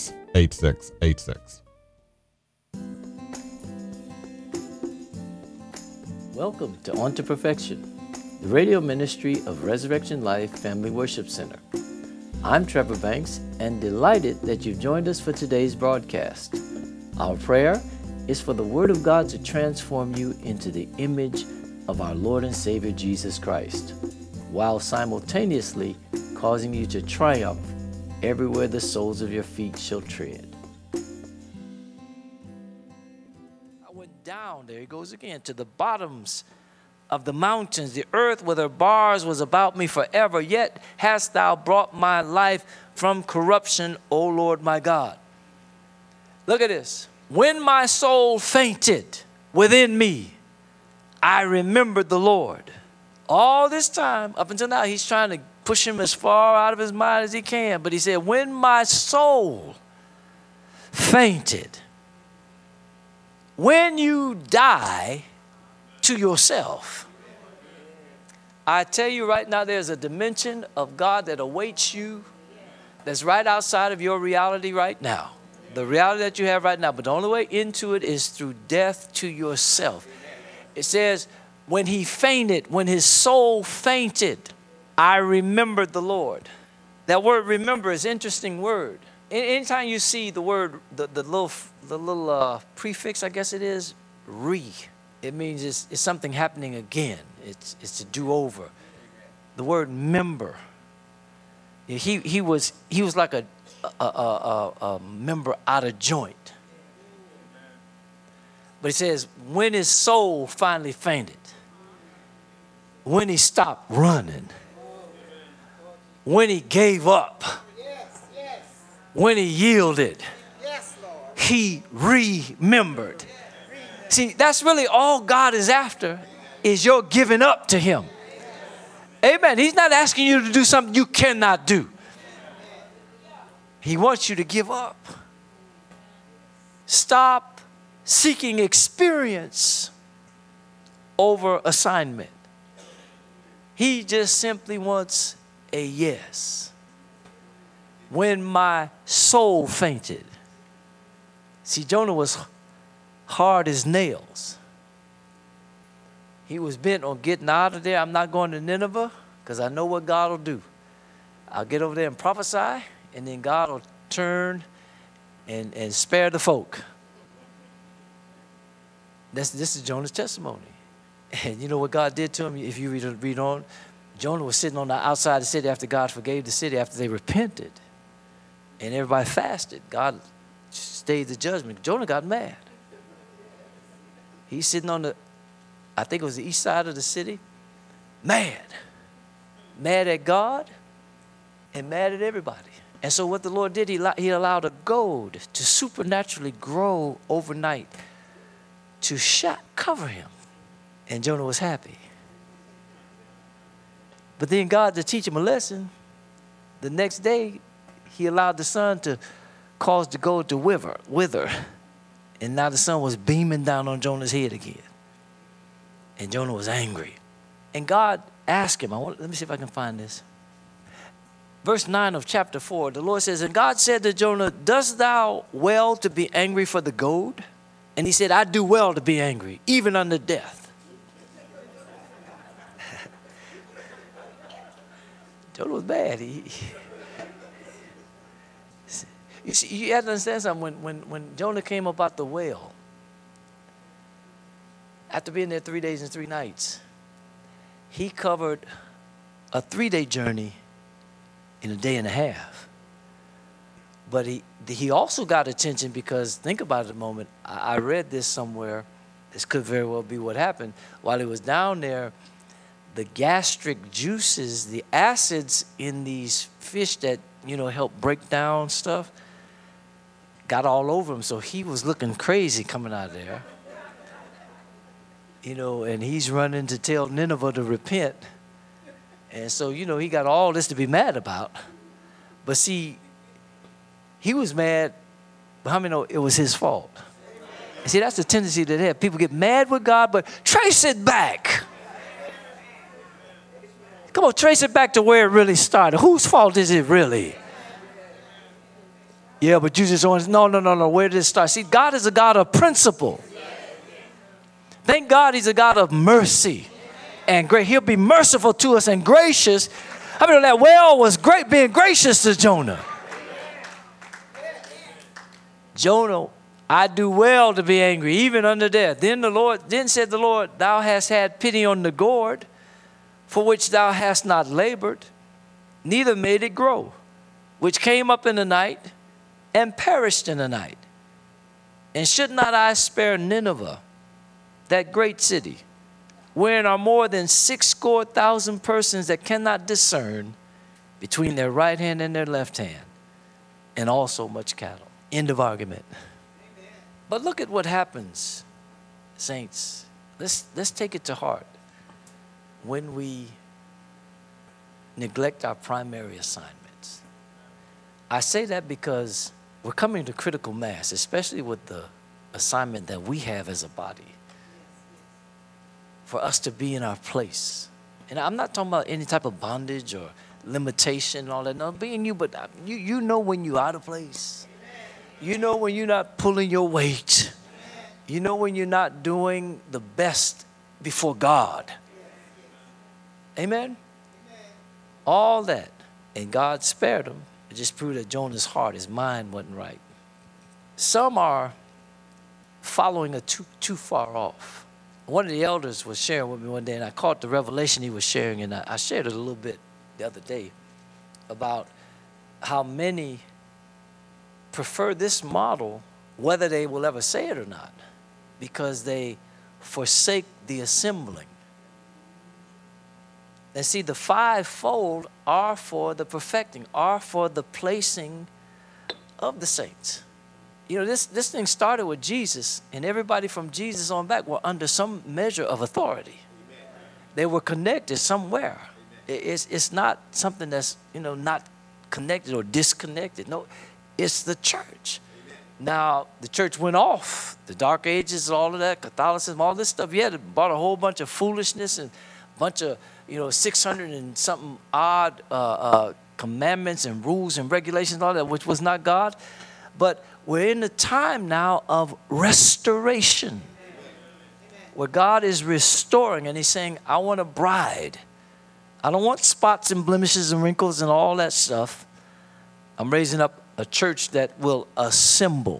866-866-8686. Welcome to On to Perfection, the radio ministry of Resurrection Life Family Worship Center. I'm Trevor Banks and delighted that you've joined us for today's broadcast. Our prayer is for the Word of God to transform you into the image of our Lord and Savior Jesus Christ, while simultaneously causing you to triumph everywhere the soles of your feet shall tread. I went down, there he goes again, to the bottoms of the mountains. The earth with her bars was about me forever. Yet hast thou brought my life from corruption, O Lord my God. Look at this. When my soul fainted within me, I remembered the Lord. All this time, up until now, he's trying to push him as far out of his mind as he can. But he said, when my soul fainted, when you die to yourself, I tell you right now, there's a dimension of God that awaits you that's right outside of your reality right now. The reality that you have right now. But the only way into it is through death to yourself. It says, when he fainted, when his soul fainted, I remembered the Lord. That word remember is an interesting word. Anytime you see the word, the little prefix, I guess it is, it means it's something happening again. It's a do-over. The word member. He was like a member out of joint. But he says, when his soul finally fainted, when he stopped running, when he gave up, when he yielded, he remembered. See, that's really all God is after, is your giving up to him. Amen. He's not asking you to do something you cannot do. He wants you to give up. Stop seeking experience over assignment. He just simply wants a yes. When my soul fainted. See, Jonah was hard as nails. He was bent on getting out of there. I'm not going to Nineveh because I know what God will do. I'll get over there and prophesy, and then God will turn and spare the folk. This is Jonah's testimony. And you know what God did to him? If you read on, Jonah was sitting on the outside of the city after God forgave the city, after they repented. And everybody fasted. God stayed the judgment. Jonah got mad. He's sitting on I think it was the east side of the city, mad. Mad at God and mad at everybody. And so what the Lord did, he allowed a goad to supernaturally grow overnight to cover him. And Jonah was happy. But then God, to teach him a lesson, the next day, he allowed the sun to cause the gold to wither. And now the sun was beaming down on Jonah's head again. And Jonah was angry. And God asked him, let me see if I can find this. Verse 9 of chapter 4, the Lord says, and God said to Jonah, dost thou well to be angry for the gold? And he said, I do well to be angry, even unto death. Jonah was bad. You see, you have to understand something. When Jonah came up out the whale, after being there 3 days and 3 nights, he covered a 3-day journey in a day and a half. But he also got attention because, think about it a moment, I read this somewhere, this could very well be what happened. While he was down there, the gastric juices, the acids in these fish that, help break down stuff, got all over him. So he was looking crazy coming out of there. And he's running to tell Nineveh to repent. And so, he got all this to be mad about. But see, he was mad, but how many know it was his fault? And see, that's the tendency that they have. People get mad with God, but trace it back. Come on, trace it back to where it really started. Whose fault is it really? Yeah, but you just want, no. Where did it start? See, God is a God of principle. Thank God he's a God of mercy and grace. He'll be merciful to us and gracious. I mean, that whale was great, being gracious to Jonah. Jonah, I do well to be angry, even unto death. Then said the Lord, thou hast had pity on the gourd, for which thou hast not labored, neither made it grow, which came up in the night and perished in the night. And should not I spare Nineveh, that great city, wherein are more than 60,000 persons that cannot discern between their right hand and their left hand, and also much cattle. End of argument. Amen. But look at what happens, saints. Let's take it to heart when we neglect our primary assignments. I say that because we're coming to critical mass, especially with the assignment that we have as a body, for us to be in our place. And I'm not talking about any type of bondage or limitation and all that. No, being you, but you know when you're out of place. You know when you're not pulling your weight. You know when you're not doing the best before God. Amen? All that. And God spared him. It just proved that Jonah's heart, his mind wasn't right. Some are following too far off. One of the elders was sharing with me one day, and I caught the revelation he was sharing, and I shared it a little bit the other day about how many prefer this model, whether they will ever say it or not, because they forsake the assembling. And see, the fivefold are for the perfecting, are for the placing of the saints. You know, this thing started with Jesus, and everybody from Jesus on back were under some measure of authority. Amen. They were connected somewhere. It's not something that's, not connected or disconnected. No, it's the church. Amen. Now, the church went off. The Dark Ages, all of that, Catholicism, all this stuff. Yeah, it brought a whole bunch of foolishness and a bunch of, 600 and something odd commandments and rules and regulations and all that, which was not God. But we're in a time now of restoration, where God is restoring, and he's saying, I want a bride. I don't want spots and blemishes and wrinkles and all that stuff. I'm raising up a church that will assemble.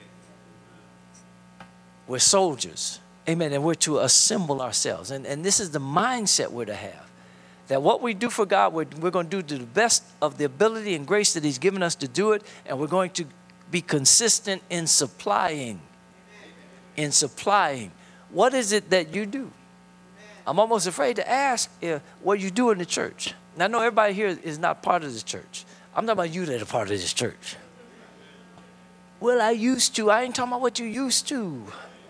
We're soldiers. Amen. And we're to assemble ourselves. And this is the mindset we're to have. That what we do for God, we're going to do to the best of the ability and grace that he's given us to do it. And we're going to be consistent in supplying. In supplying. What is it that you do? I'm almost afraid to ask what you do in the church. Now, I know everybody here is not part of this church. I'm talking about you that are part of this church. Well, I used to. I ain't talking about what you used to.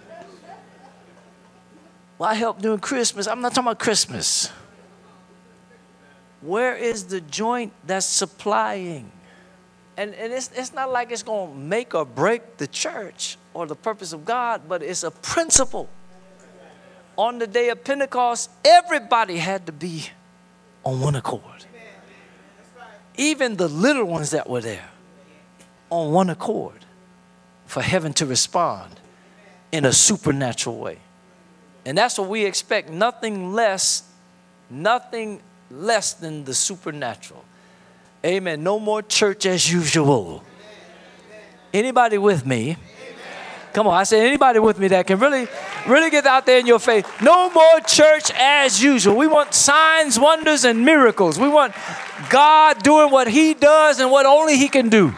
Well, I helped during Christmas. I'm not talking about Christmas. Where is the joint that's supplying? And it's not like it's going to make or break the church or the purpose of God, but it's a principle. On the day of Pentecost, everybody had to be on one accord. Even the little ones that were there, on one accord, for heaven to respond in a supernatural way. And that's what we expect, nothing less than the supernatural. Amen. No more church as usual. Anybody with me? Come on, I said anybody with me that can really get out there in your faith. No more church as usual. We want signs, wonders, and miracles. We want God doing what he does and what only he can do.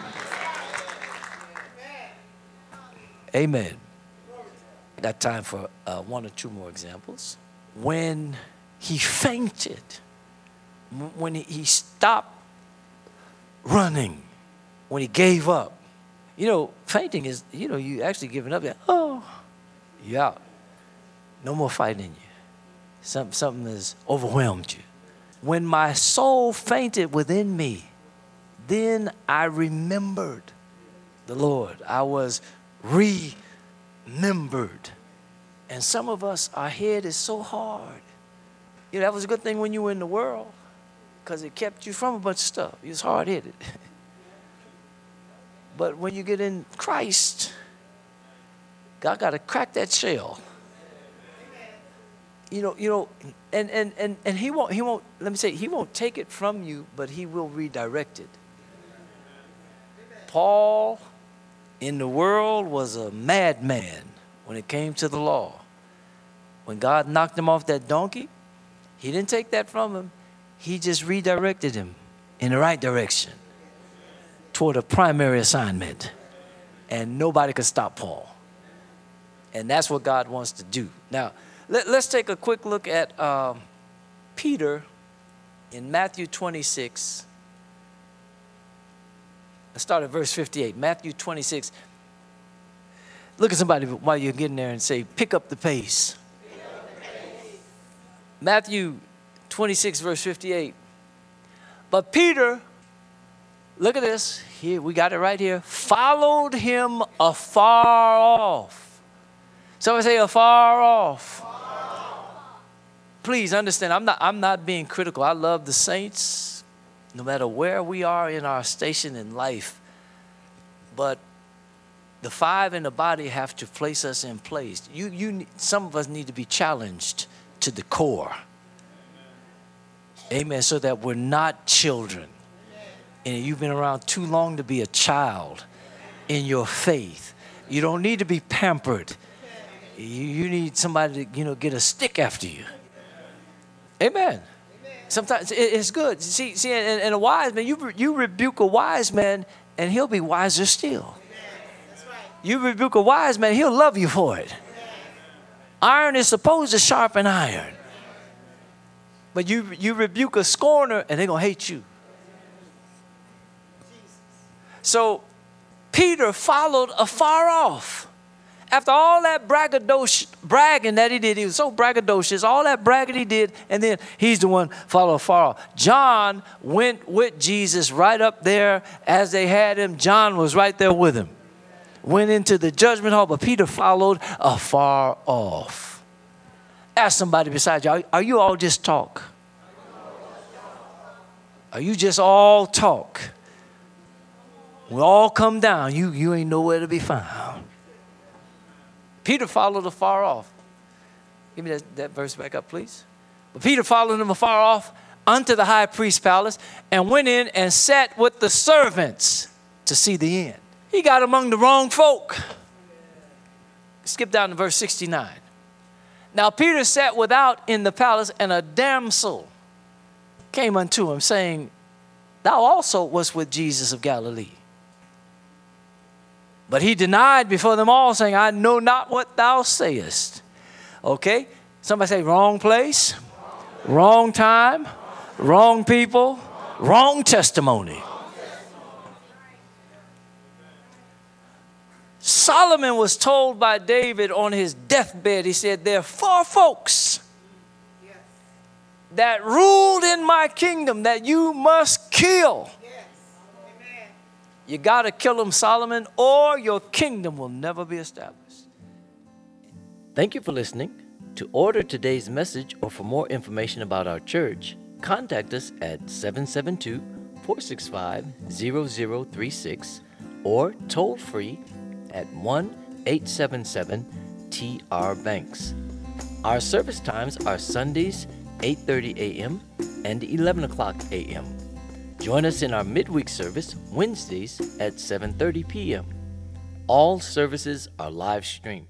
Amen. Got time for one or two more examples. When he fainted, when he stopped running, when he gave up. Fainting is, you actually giving up. Oh, you out. No more fighting in you. Something has overwhelmed you. When my soul fainted within me, then I remembered the Lord. I was remembered. And some of us, our head is so hard. That was a good thing when you were in the world, because it kept you from a bunch of stuff. You was hard-headed. But when you get in Christ, God got to crack that shell. And he won't, let me say, he won't take it from you, but he will redirect it. Paul in the world was a madman when it came to the law. When God knocked him off that donkey, he didn't take that from him. He just redirected him in the right direction toward a primary assignment. And nobody could stop Paul. And that's what God wants to do. Now, let's take a quick look at Peter in Matthew 26. Let's start at verse 58. Matthew 26. Look at somebody while you're getting there and say, pick up the pace. Matthew 26, verse 58. But Peter, look at this. Here, we got it right here. Followed him afar off. Somebody say afar off. Please understand, I'm not being critical. I love the saints, no matter where we are in our station in life. But the five in the body have to place us in place. Some of us need to be challenged to the core. Amen. So that we're not children. And you've been around too long to be a child in your faith. You don't need to be pampered. You need somebody to, get a stick after you. Amen. Sometimes it's good. See, and a wise man, you rebuke a wise man, and he'll be wiser still. You rebuke a wise man, he'll love you for it. Iron is supposed to sharpen iron. But you rebuke a scorner, and they're going to hate you. So Peter followed afar off. After all that bragging that he did, he was so braggadocious, all that bragging he did, and then he's the one followed afar off. John went with Jesus right up there as they had him. John was right there with him. Went into the judgment hall, but Peter followed afar off. Ask somebody beside you, are you all just talk? Are you just all talk? We all come down. You ain't nowhere to be found. Peter followed afar off. Give me that verse back up, please. But Peter followed him afar off unto the high priest's palace and went in and sat with the servants to see the end. He got among the wrong folk. Skip down to verse 69. Now Peter sat without in the palace, and a damsel came unto him, saying, Thou also wast with Jesus of Galilee. But he denied before them all, saying, I know not what thou sayest. Okay? Somebody say wrong place, wrong time, wrong people, wrong testimony. Solomon was told by David on his deathbed, he said, there are 4 folks that ruled in my kingdom that you must kill. You got to kill them, Solomon, or your kingdom will never be established. Thank you for listening. To order today's message or for more information about our church, contact us at 772-465-0036 or toll free at 1-877-TR-BANKS. Our service times are Sundays 8:30 a.m. and 11 o'clock a.m. Join us in our midweek service Wednesdays at 7:30 p.m. All services are live streamed.